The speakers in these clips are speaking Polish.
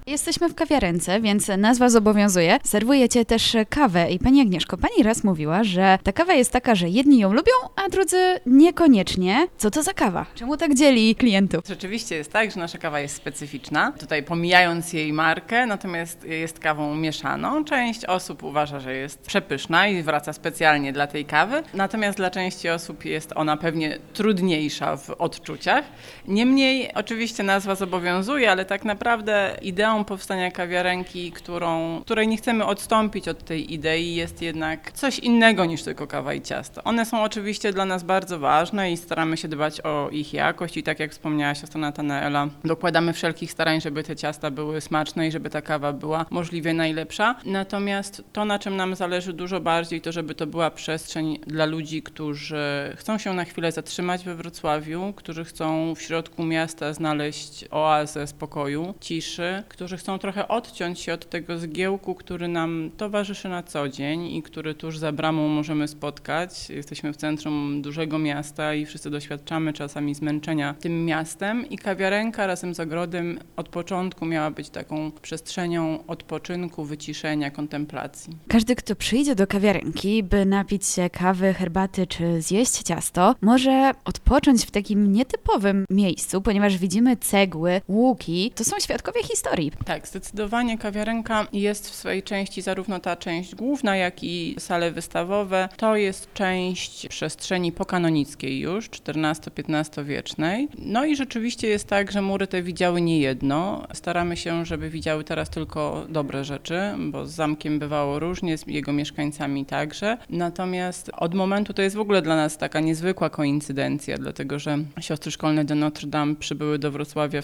Jesteśmy w kawiarence, więc nazwa zobowiązuje. Serwujecie też kawę i pani Agnieszko, pani raz mówiła, że ta kawa jest taka, że jedni ją lubią, a drudzy niekoniecznie. Co to za kawa? Czemu tak dzieli klientów? Rzeczywiście jest tak, że nasza kawa jest specyficzna, tutaj pomijając jej markę, natomiast jest kawą mieszaną. Część osób uważa, że jest przepyszna i wraca specjalnie dla tej kawy, natomiast dla części osób jest ona pewnie trudniejsza w odczuciach. Niemniej oczywiście nazwa zobowiązuje, ale tak naprawdę ideą powstania kawiarenki, której nie chcemy odstąpić od tej idei, jest jednak coś innego niż tylko kawa i ciasto. One są oczywiście dla nas bardzo ważne i staramy się dbać o ich jakość i tak jak wspomniała siostra Natanaela, dokładamy wszelkich starań, żeby te ciasta były smaczne i żeby ta kawa była możliwie najlepsza. Natomiast to, na czym nam zależy dużo bardziej, to żeby to była przestrzeń dla ludzi, którzy chcą się na chwilę zatrzymać we Wrocławiu, którzy chcą w środku miasta znaleźć oazę spokoju, ciszy, którzy chcą trochę odciąć się od tego zgiełku, który nam towarzyszy na co dzień i który tuż za bramą możemy spotkać. Jesteśmy w centrum dużego miasta i wszyscy doświadczamy czasami zmęczenia tym miastem i kawiarenka razem z ogrodem od początku miała być taką przestrzenią odpoczynku, wyciszenia, kontemplacji. Każdy, kto przyjdzie do kawiarenki, by napić się kawy, herbaty czy zjeść ciasto, może odpocząć w takim nietypowym miejscu, ponieważ widzimy cegły, łuki. To są świadkowie historii. Tak, zdecydowanie kawiarenka jest w swojej części zarówno ta część główna, jak i sale wystawowe. To jest część przestrzeni pokanonickiej już, XIV-XV wiecznej. No i rzeczywiście jest tak, że mury te widziały niejedno. Staramy się, żeby widziały teraz tylko dobre rzeczy, bo z zamkiem bywało różnie, z jego mieszkańcami także. Natomiast od momentu to jest w ogóle dla nas taka niezwykła koincydencja, dlatego że siostry szkolne de Notre Dame przybyły do Wrocławia w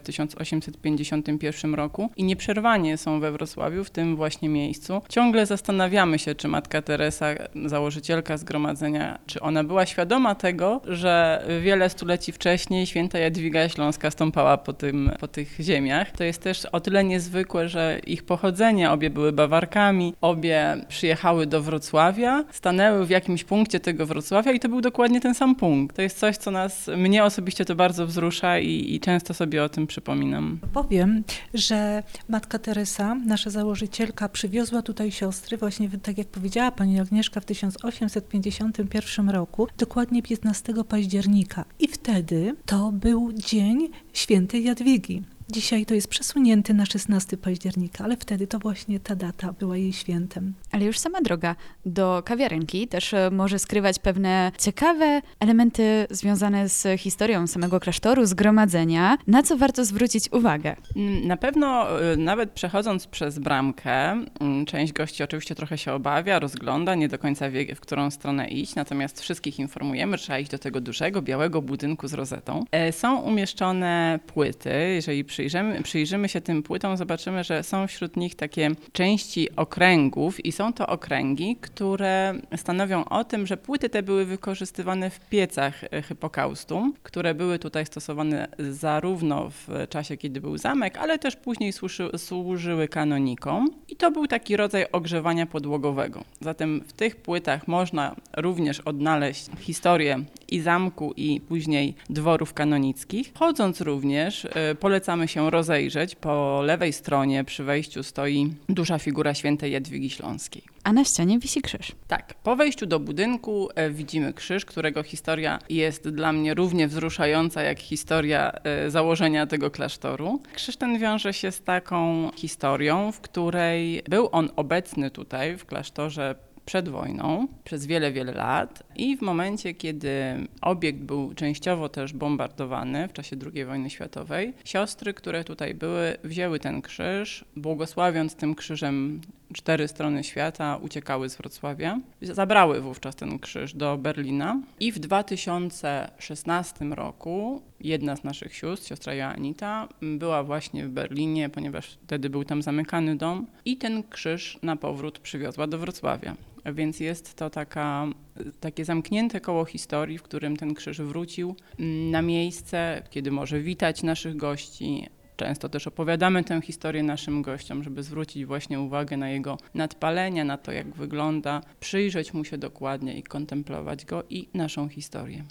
1851 roku i nieprzerwanie są we Wrocławiu, w tym właśnie miejscu. Ciągle zastanawiamy się, czy Matka Teresa, założycielka zgromadzenia, czy ona była świadoma tego, że wiele stuleci wcześniej święta Jadwiga Śląska stąpała po tych ziemiach. To jest też o tyle niezwykłe, że ich pochodzenie, obie były Bawarkami, obie przyjechały do Wrocławia, stanęły w jakimś punkcie tego Wrocławia i to był dokładnie ten sam punkt. To jest coś, co mnie osobiście to bardzo wzrusza i często sobie o tym przypominam. Powiem, że Matka Teresa, nasza założycielka, przywiozła tutaj siostry właśnie, tak jak powiedziała pani Agnieszka, w 1851 roku, dokładnie 15 października. I wtedy to był dzień świętej Jadwigi. Dzisiaj to jest przesunięty na 16 października, ale wtedy to właśnie ta data była jej świętem. Ale już sama droga do kawiarenki też może skrywać pewne ciekawe elementy związane z historią samego klasztoru, zgromadzenia. Na co warto zwrócić uwagę? Na pewno nawet przechodząc przez bramkę, część gości oczywiście trochę się obawia, rozgląda, nie do końca wie, w którą stronę iść, natomiast wszystkich informujemy, że trzeba iść do tego dużego, białego budynku z rozetą. Są umieszczone płyty, jeżeli przyjrzymy się tym płytom, zobaczymy, że są wśród nich takie części okręgów i są to okręgi, które stanowią o tym, że płyty te były wykorzystywane w piecach hypokaustum, które były tutaj stosowane zarówno w czasie, kiedy był zamek, ale też później służyły kanonikom i to był taki rodzaj ogrzewania podłogowego. Zatem w tych płytach można również odnaleźć historię i zamku, i później dworów kanonickich. Chodząc również polecamy się rozejrzeć. Po lewej stronie przy wejściu stoi duża figura świętej Jadwigi Śląskiej. A na ścianie wisi krzyż. Tak, po wejściu do budynku widzimy krzyż, którego historia jest dla mnie równie wzruszająca jak historia założenia tego klasztoru. Krzyż ten wiąże się z taką historią, w której był on obecny tutaj w klasztorze przed wojną, przez wiele, wiele lat i w momencie, kiedy obiekt był częściowo też bombardowany w czasie II wojny światowej, siostry, które tutaj były, wzięły ten krzyż, błogosławiąc tym krzyżem 4 strony świata, uciekały z Wrocławia. Zabrały wówczas ten krzyż do Berlina i w 2016 roku jedna z naszych sióstr, siostra Joanita, była właśnie w Berlinie, ponieważ wtedy był tam zamykany dom i ten krzyż na powrót przywiozła do Wrocławia. Więc jest to takie zamknięte koło historii, w którym ten krzyż wrócił na miejsce, kiedy może witać naszych gości. Często też opowiadamy tę historię naszym gościom, żeby zwrócić właśnie uwagę na jego nadpalenia, na to, jak wygląda, przyjrzeć mu się dokładnie i kontemplować go i naszą historię.